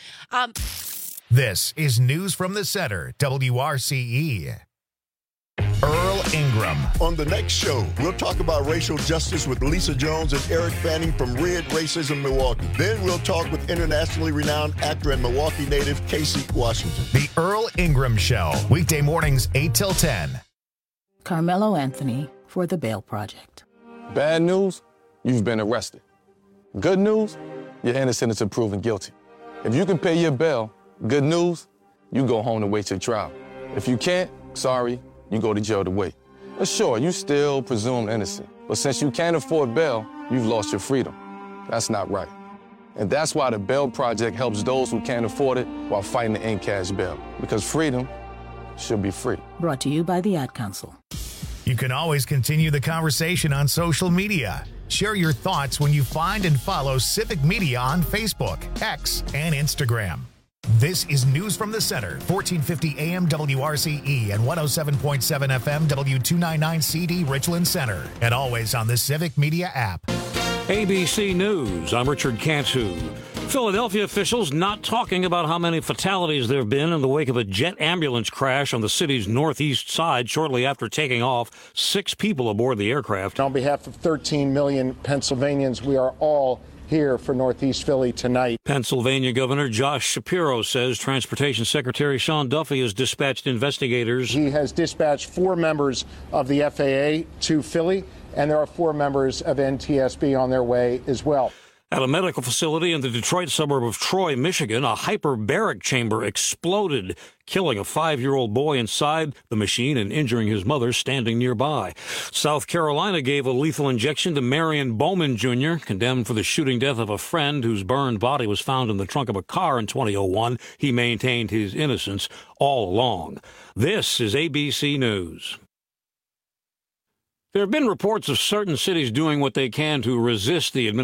This is News from the Center, WRCE. Earl Ingram. On the next show, we'll talk about racial justice with Lisa Jones and Eric Fanning from Red Racism Milwaukee. Then we'll talk with internationally renowned actor and Milwaukee native Casey Washington. The Earl Ingram Show, weekday mornings 8 till 10. Carmelo Anthony for The Bail Project. Bad news, you've been arrested. Good news, you're innocent until proven guilty. If you can pay your bail, good news, you go home to wait your trial. If you can't, sorry, you go to jail to wait. But sure, you still presumed innocent. But since you can't afford bail, you've lost your freedom. That's not right. And that's why the Bail Project helps those who can't afford it while fighting to end cash bail. Because freedom should be free. Brought to you by the Ad Council. You can always continue the conversation on social media. Share your thoughts when you find and follow Civic Media on Facebook, X, and Instagram. This is News from the Center, 1450 AM WRCE and 107.7 FM W299CD Richland Center, and always on the Civic Media app. ABC News, I'm Richard Cantu. Philadelphia officials not talking about how many fatalities there have been in the wake of a jet ambulance crash on the city's northeast side shortly after taking off. 6 people aboard the aircraft. On behalf of 13 million Pennsylvanians, we are all here for Northeast Philly tonight. Pennsylvania Governor Josh Shapiro says Transportation Secretary Sean Duffy has dispatched investigators. He has dispatched 4 members of the FAA to Philly, and there are 4 members of NTSB on their way as well. At a medical facility in the Detroit suburb of Troy, Michigan, a hyperbaric chamber exploded, killing a 5-year-old boy inside the machine and injuring his mother standing nearby. South Carolina gave a lethal injection to Marion Bowman Jr., condemned for the shooting death of a friend whose burned body was found in the trunk of a car in 2001. He maintained his innocence all along. This is ABC News. There have been reports of certain cities doing what they can to resist the administration